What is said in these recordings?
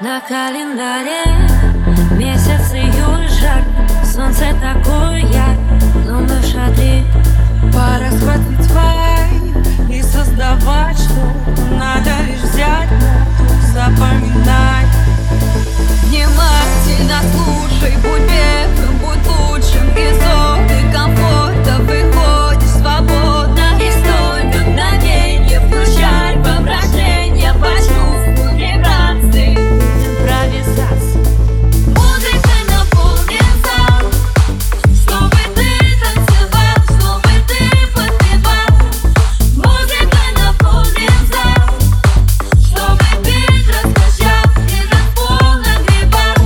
На календаре месяц июль, жар, солнце такое яркое, но мы в шатре. Пора схватить вайн и создавать что-то. Надо лишь взять ноту, запоминать. Внимательно слушай, будь первым, будь лучшим. Из зоны комфорта выходишь свободно. И стой мгновенье, включай воображение, почувствуй вибрации, импровизации. Музыкой наполнен зал, чтобы ты танцевал, чтобы ты подпевал. Музыкой наполнен зал, чтобы бит раскачал и распол нагревал.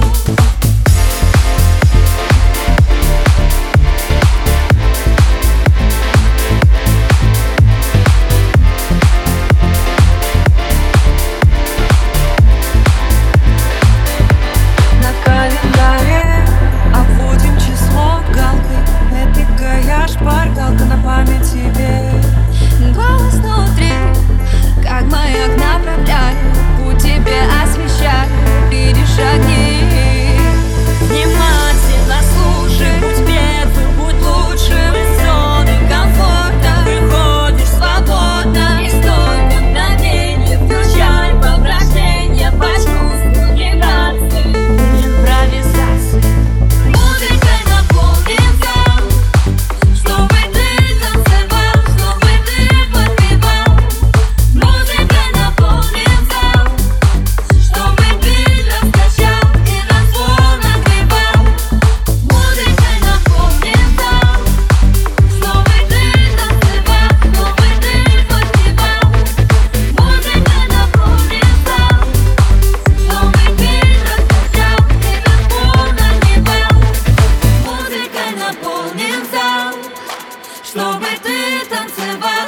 На календаре обводим число галкой. Эпикая шпаргалка на память себе. Голос внутри, как маяк, направляет путь тебе, освещает, видишь огни. Внимательно слушай, будь первым, будь лучшим. Из зоны комфорта выходишь свободно. И стой мгновенье, включай воображение, почувствуй вибрации, импровизации. Музыкой наполнен зал, чтобы ты танцевал, чтобы ты подпевал. Музыкой наполнен зал, чтобы бит раскачал и распол нагревал. Музыкой наполнен зал, чтобы ты танцевал, чтобы ты подпевал. Музыкой наполнен зал, чтобы бит раскачал и распол нагревал. Музыкой наполнен зал, чтобы ты танцевал.